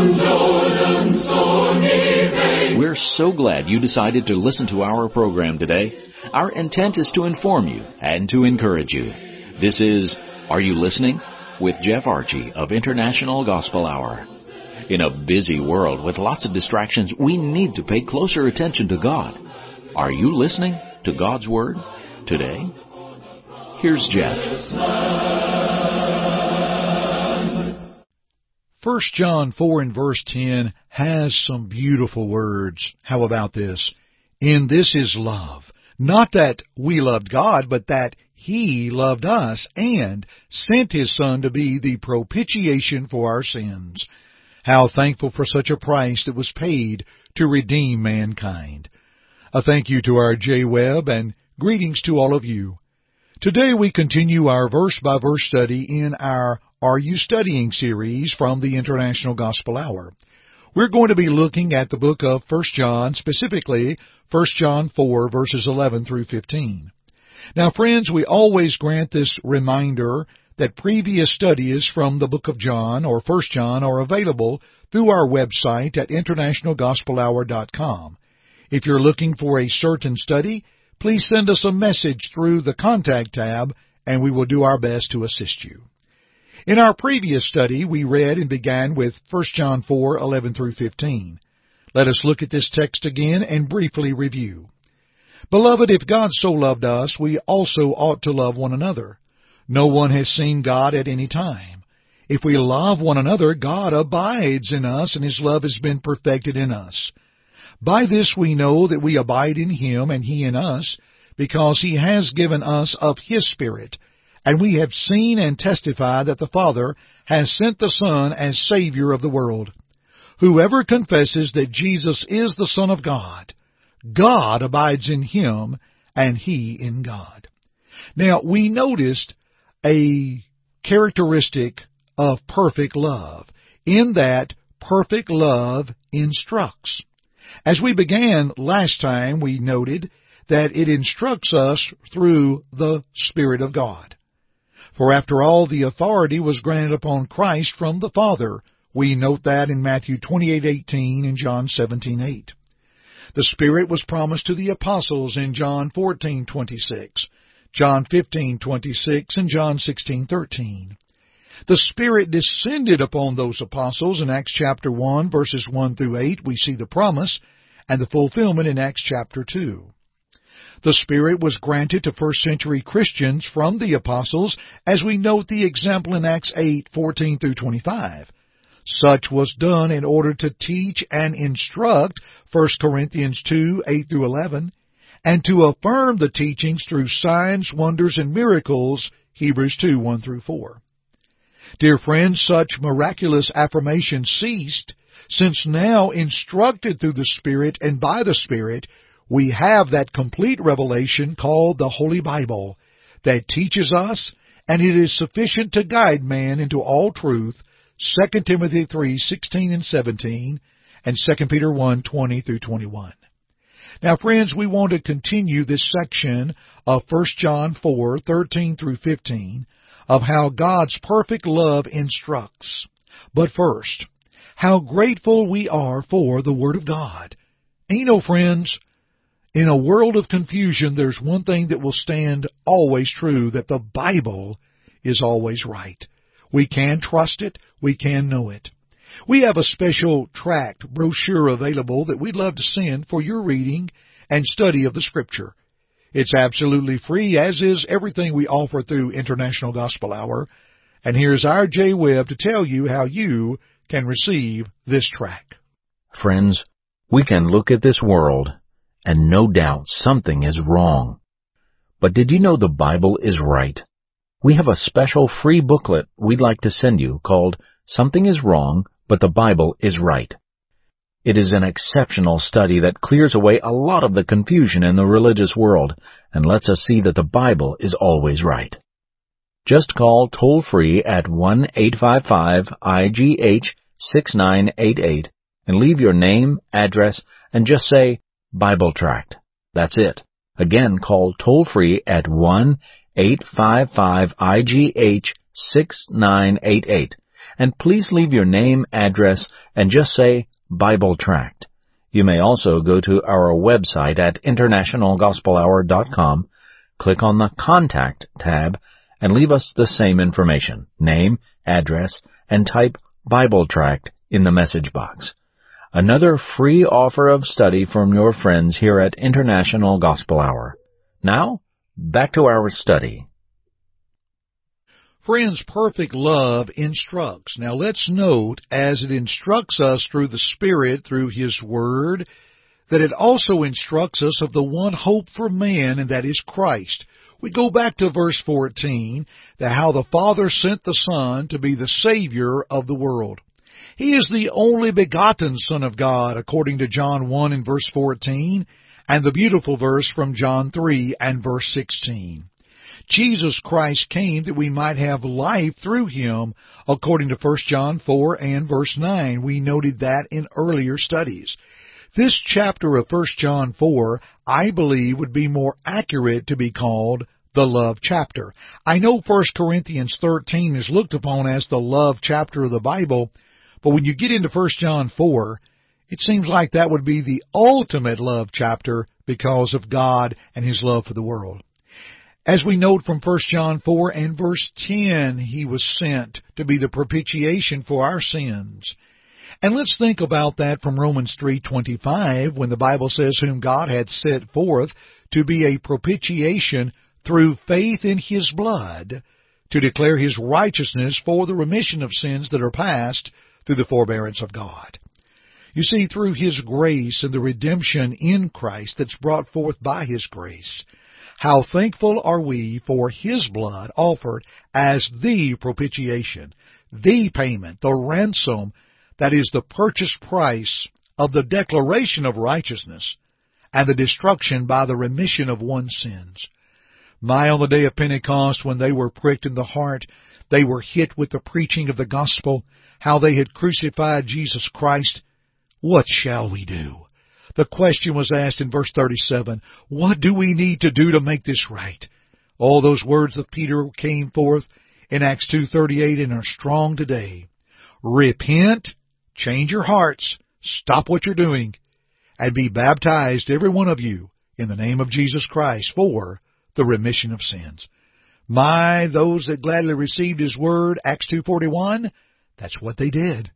We're so glad you decided to listen to our program today. Our intent is to inform you and to encourage you. This is Are You Listening? With Jeff Archie of International Gospel Hour. In a busy world with lots of distractions, we need to pay closer attention to God. Are you listening to God's Word today? Here's Jeff. 1 John 4 and verse 10 has some beautiful words. How about this? In this is love. Not that we loved God, but that He loved us and sent His Son to be the propitiation for our sins. How thankful for such a price that was paid to redeem mankind. A thank you to our J. Webb and greetings to all of you. Today we continue our verse-by-verse study in our Are You Studying series from the International Gospel Hour. We're going to be looking at the book of 1 John, specifically 1 John 4, verses 11 through 15. Now, friends, we always grant this reminder that previous studies from the book of John or 1 John are available through our website at internationalgospelhour.com. If you're looking for a certain study, please send us a message through the Contact tab, and we will do our best to assist you. In our previous study, we read and began with 1 John 4, 11 through 15. Let us look at this text again and briefly review. Beloved, if God so loved us, we also ought to love one another. No one has seen God at any time. If we love one another, God abides in us, and His love has been perfected in us. By this we know that we abide in Him and He in us, because He has given us of His Spirit. And we have seen and testified that the Father has sent the Son as Savior of the world. Whoever confesses that Jesus is the Son of God, God abides in Him, and He in God. Now, we noticed a characteristic of perfect love, in that perfect love instructs. As we began last time, we noted that it instructs us through the Spirit of God. For after all, the authority was granted upon Christ from the Father. We note that in Matthew 28:18 and John 17:8. The Spirit was promised to the apostles in John 14:26, John 15:26, and John 16:13. The Spirit descended upon those apostles in Acts chapter 1, verses 1 through 8. We see the promise and the fulfillment in Acts chapter 2. The Spirit was granted to first-century Christians from the apostles, as we note the example in Acts 8:14 through 25. Such was done in order to teach and instruct, 1 Corinthians 2:8 through 11, and to affirm the teachings through signs, wonders, and miracles, Hebrews 2:1 through 4. Dear friends, such miraculous affirmation ceased, since now instructed through the Spirit and by the Spirit, we have that complete revelation called the Holy Bible that teaches us, and it is sufficient to guide man into all truth, 2 Timothy 3:16 and 17, and 2 Peter 1:20 through 21. Now, friends, we want to continue this section of 1 John 4:13 through 15 of how God's perfect love instructs. But first, how grateful we are for the Word of God. And you know, friends, in a world of confusion, there's one thing that will stand always true, that the Bible is always right. We can trust it. We can know it. We have a special tract brochure available that we'd love to send for your reading and study of the Scripture. It's absolutely free, as is everything we offer through International Gospel Hour. And here's our J. Webb to tell you how you can receive this tract. Friends, we can look at this world, and no doubt something is wrong. But did you know the Bible is right? We have a special free booklet we'd like to send you called Something is Wrong, but the Bible is Right. It is an exceptional study that clears away a lot of the confusion in the religious world and lets us see that the Bible is always right. Just call toll-free at 1-855-IGH-6988 and leave your name, address, and just say, Bible Tract. That's it. Again, call toll-free at 1-855-IGH-6988, And please leave your name, address, and just say Bible Tract. You may also go to our website at internationalgospelhour.com, click on the Contact tab, and leave us the same information, name, address, and type Bible Tract in the message box. Another free offer of study from your friends here at International Gospel Hour. Now, back to our study. Friends, perfect love instructs. Now let's note, as it instructs us through the Spirit, through His Word, that it also instructs us of the one hope for man, and that is Christ. We go back to verse 14, that how the Father sent the Son to be the Savior of the world. He is the only begotten Son of God, according to John 1 and verse 14, and the beautiful verse from John 3 and verse 16. Jesus Christ came that we might have life through Him, according to 1 John 4 and verse 9. We noted that in earlier studies. This chapter of 1 John 4, I believe, would be more accurate to be called the love chapter. I know 1 Corinthians 13 is looked upon as the love chapter of the Bible, but when you get into 1 John 4, it seems like that would be the ultimate love chapter because of God and His love for the world. As we note from 1 John 4 and verse 10, He was sent to be the propitiation for our sins. And let's think about that from Romans 3:25, when the Bible says, whom God had set forth to be a propitiation through faith in His blood, to declare His righteousness for the remission of sins that are past through the forbearance of God. You see, through His grace and the redemption in Christ that's brought forth by His grace, how thankful are we for His blood offered as the propitiation, the payment, the ransom, that is the purchase price of the declaration of righteousness and the destruction by the remission of one's sins. On the day of Pentecost, when they were pricked in the heart, they were hit with the preaching of the gospel, how they had crucified Jesus Christ. What shall we do? The question was asked in verse 37, what do we need to do to make this right? All those words of Peter came forth in Acts 2:38 and are strong today. Repent, change your hearts, stop what you're doing, and be baptized, every one of you, in the name of Jesus Christ for the remission of sins. Those that gladly received His word, Acts 2:41, that's what they did.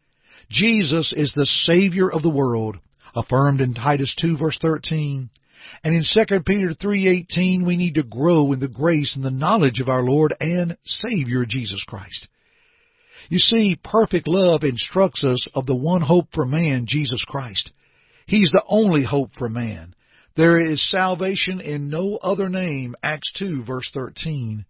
Jesus is the Savior of the world, affirmed in Titus 2 verse 13. And in 2 Peter 3:18, we need to grow in the grace and the knowledge of our Lord and Savior Jesus Christ. You see, perfect love instructs us of the one hope for man, Jesus Christ. He's the only hope for man. There is salvation in no other name, Acts 2 verse 13.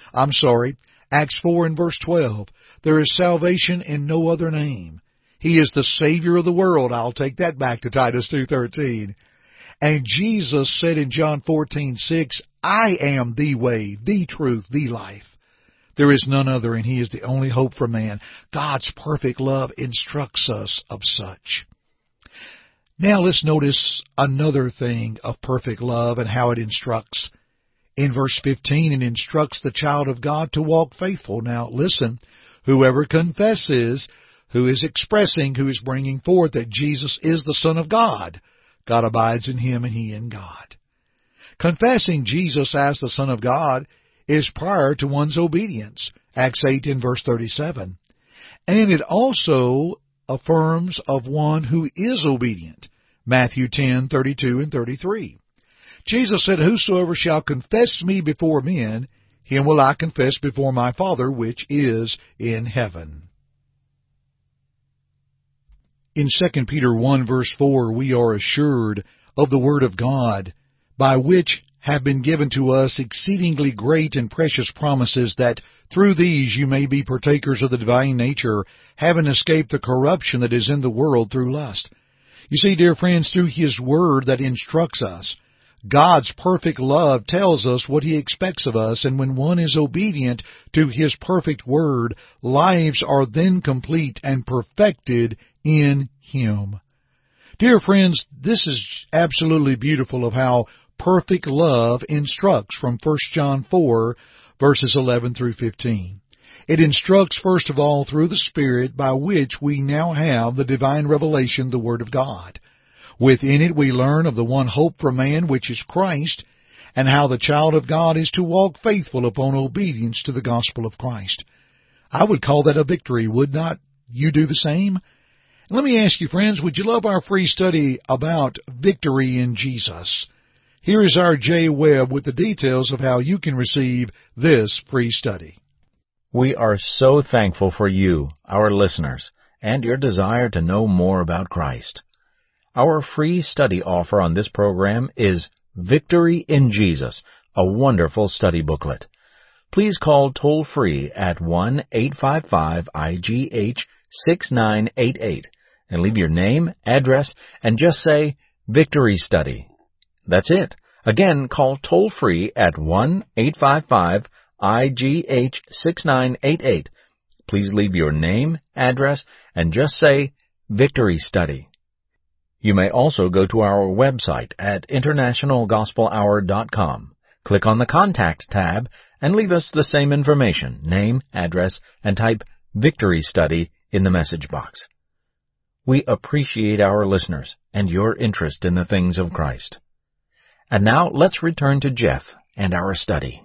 Acts 4 and verse 12. There is salvation in no other name. He is the Savior of the world. I'll take that back to Titus 2:13. And Jesus said in John 14:6, I am the way, the truth, the life. There is none other, and He is the only hope for man. God's perfect love instructs us of such. Now let's notice another thing of perfect love and how it instructs. In verse 15, it instructs the child of God to walk faithful. Now listen, whoever confesses, who is expressing, who is bringing forth that Jesus is the Son of God, God abides in him and he in God. Confessing Jesus as the Son of God is prior to one's obedience, Acts 8 and verse 37. And it also affirms of one who is obedient, Matthew 10:32 and 33. Jesus said, whosoever shall confess me before men, him will I confess before my Father which is in heaven. In 2 Peter 1 verse 4, we are assured of the Word of God, by which have been given to us exceedingly great and precious promises, that through these you may be partakers of the divine nature, having escaped the corruption that is in the world through lust. You see, dear friends, through His Word that instructs us, God's perfect love tells us what He expects of us, and when one is obedient to His perfect Word, lives are then complete and perfected in Him. Dear friends, this is absolutely beautiful of how perfect love instructs from 1 John 4, verses 11 through 15. It instructs, first of all, through the Spirit, by which we now have the divine revelation, the Word of God. Within it we learn of the one hope for man, which is Christ, and how the child of God is to walk faithful upon obedience to the gospel of Christ. I would call that a victory. Would not you do the same? Let me ask you, friends, would you love our free study about victory in Jesus? Here is our Jay Webb with the details of how you can receive this free study. We are so thankful for you, our listeners, and your desire to know more about Christ. Our free study offer on this program is Victory in Jesus, a wonderful study booklet. Please call toll-free at 1-855-IGH-6988 and leave your name, address, and just say, Victory Study. That's it. Again, call toll-free at 1-855-IGH-6988. Please leave your name, address, and just say, Victory Study. You may also go to our website at internationalgospelhour.com. Click on the Contact tab and leave us the same information, name, address, and type Victory Study in the message box. We appreciate our listeners and your interest in the things of Christ. And now let's return to Jeff and our study.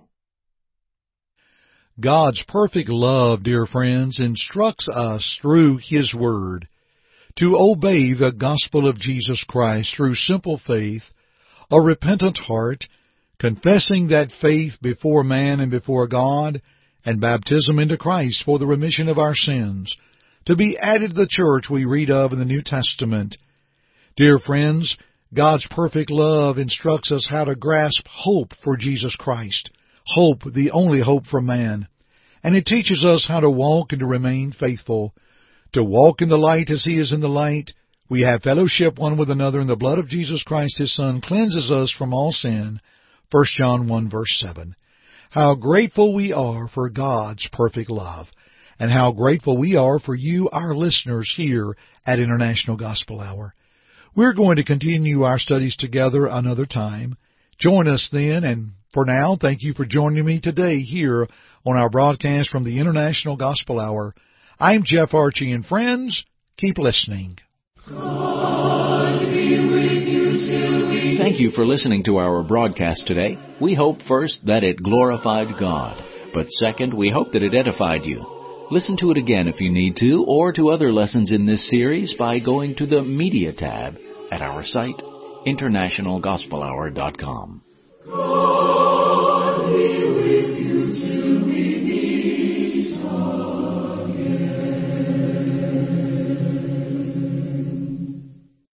God's perfect love, dear friends, instructs us through His Word to obey the gospel of Jesus Christ through simple faith, a repentant heart, confessing that faith before man and before God, and baptism into Christ for the remission of our sins, to be added to the church we read of in the New Testament. Dear friends, God's perfect love instructs us how to grasp hope for Jesus Christ, hope, the only hope for man, and it teaches us how to walk and to remain faithful. To walk in the light as He is in the light, we have fellowship one with another, and the blood of Jesus Christ His Son cleanses us from all sin. 1 John 1 verse 7. How grateful we are for God's perfect love, and how grateful we are for you, our listeners, here at International Gospel Hour. We're going to continue our studies together another time. Join us then, and for now, thank you for joining me today here on our broadcast from the International Gospel Hour. I'm Jeff Archie, and friends, keep listening. Thank you for listening to our broadcast today. We hope first that it glorified God, but second, we hope that it edified you. Listen to it again if you need to, or to other lessons in this series by going to the Media tab at our site, internationalgospelhour.com.